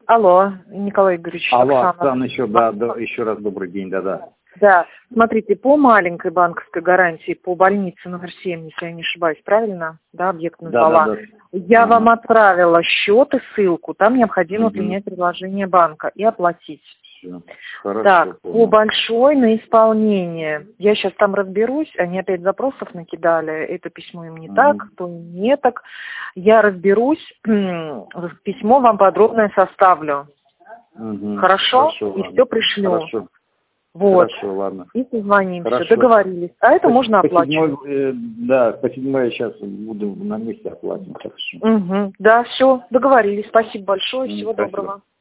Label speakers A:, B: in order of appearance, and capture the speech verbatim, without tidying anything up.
A: Алло, Николай Игоревич.
B: Алло,
A: Оксана.
B: Оксана, еще, да, да, еще раз добрый день, да-да.
A: Да, смотрите, по маленькой банковской гарантии по больнице номер семь, если я не ошибаюсь, правильно? Да, объект назвала.
B: Да, да, да.
A: Я
B: Ага.
A: вам отправила счет и ссылку, там необходимо
B: Угу.
A: принять предложение банка и оплатить.
B: Все. Хорошо,
A: Так,
B: понял.
A: по большой на исполнение. Я сейчас там разберусь, они опять запросов накидали, это письмо им не
B: Угу.
A: так, то не так. Я разберусь, письмо вам подробное составлю.
B: Угу.
A: Хорошо?
B: Хорошо,
A: И
B: ладно.
A: все пришлю.
B: Хорошо.
A: Вот.
B: Хорошо, ладно.
A: И созвонимся.
B: Хорошо.
A: Договорились. А это
B: По-
A: можно
B: по
A: оплачивать.
B: седьмой, э, да, по седьмой я сейчас буду на месте оплатить. Хорошо.
A: Угу. Да, все, договорились. Спасибо большое.
B: М,
A: Всего
B: Спасибо.
A: доброго.